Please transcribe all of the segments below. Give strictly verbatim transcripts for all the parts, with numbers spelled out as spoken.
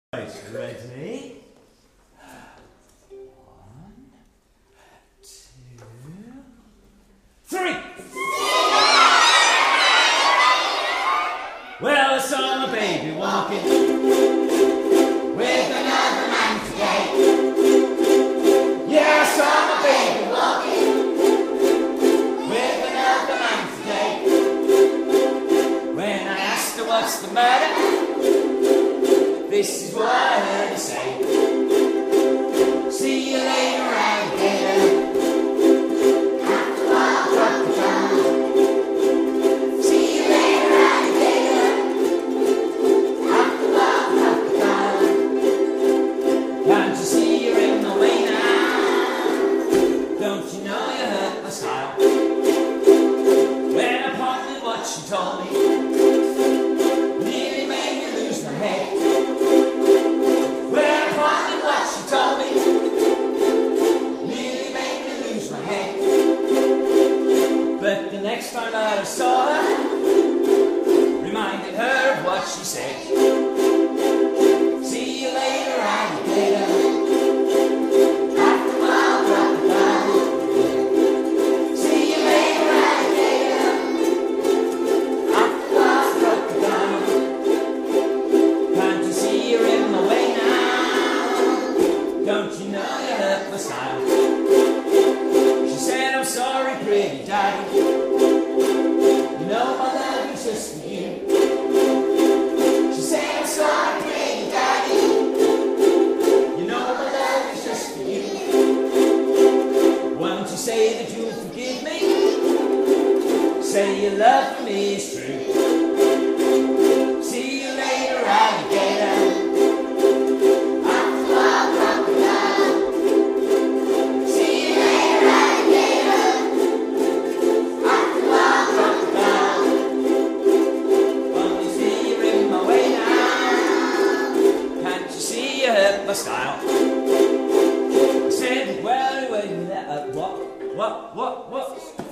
Right, ready? One, two, three! Well, I saw my baby walking with another man today. Yeah, I saw my baby walking with another man today. When I asked her what's the matter, this is what I heard her say. See you later, alligator. After a while, drop the gun. See you later, alligator. After a while, drop the gun. Can't you see you're in the way now? Don't you know you hurt my style? When I pondered what she told me, nearly made me lose my head. But the next time that I saw her, reminded her of what she said. See you later, alligator. After a while, drop the gun. See you later, alligator. After a while, drop the gun. Can't you see you're in my way now? Don't you know you hurt my style? She said, I'm sorry, pretty daddy. You know my love is just for you. She said, I'm sorry, pretty daddy. You know my love is just for you. Won't you say that you'll forgive me? Say your love for me is true. See you later, alligator. My style. I said, well, wait a minute, uh, what, what, what, what?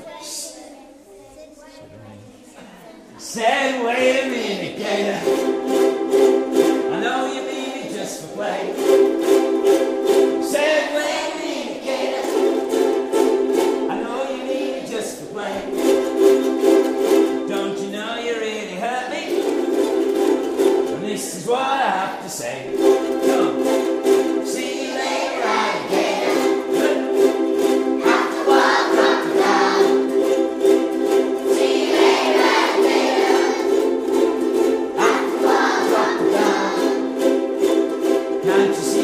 Said, wait a minute, gator. I know you mean it just for play. Said, wait a minute, gator. I know you mean it just for play. Don't you know you really hurt me? And this is what I have to say. Come on. Can't you see